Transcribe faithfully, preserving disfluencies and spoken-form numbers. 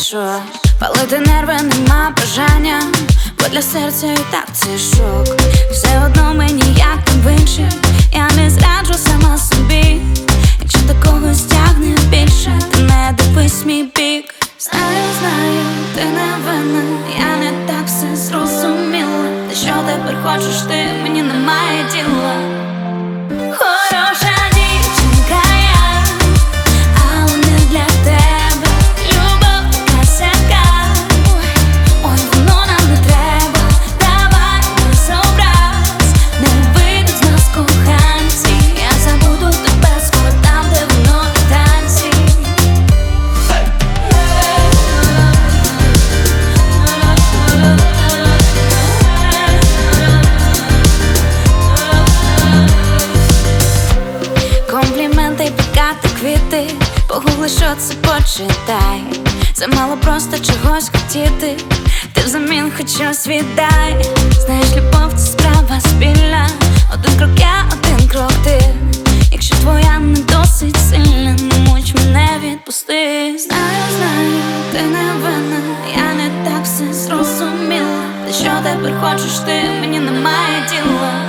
що палити нерви нема бажання, бо для серця і так це шок. Все одно мені як там в інших, я не зраджу сама собі. Якщо до когось тягне більше, ти не дивись мій бік. Знаю, знаю, ти не винна, я не так все зрозуміла. Та що тепер хочеш ти, мені немає діла. Хороша дівчинка я, але не для тебе. Любов така сяка, ой, воно нам не треба. Давай без образ, не вийдуть з нас коханці. Я забуду тебе скоро там, де воно і танці. Компліменти, пікати квіти, погугли, що це почитай. Замало просто чогось хотіти, ти взамін хоч щось віддай. Знаєш, любов це справа спільна, один крок я, один крок ти. Якщо твоя не досить сильна, не муч мене, відпусти. Знаю, знаю, ти не винна, я не так все зрозуміла. Та що тепер хочеш ти, мені немає діла.